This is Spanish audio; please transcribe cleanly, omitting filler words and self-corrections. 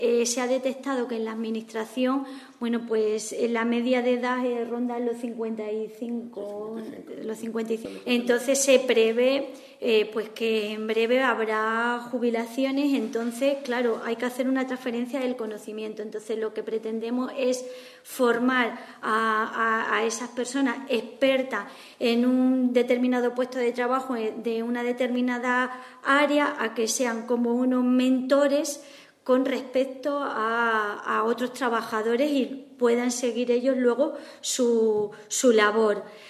se ha detectado que en la administración, bueno, pues la media de edad ronda los 55. Entonces se prevé pues que en breve habrá jubilaciones, entonces, claro, hay que hacer una transferencia del conocimiento. Entonces lo que pretendemos es formar a esas personas expertas en un determinado puesto de trabajo de una determinada área, a que sean como unos mentores con respecto a otros trabajadores y puedan seguir ellos luego su labor.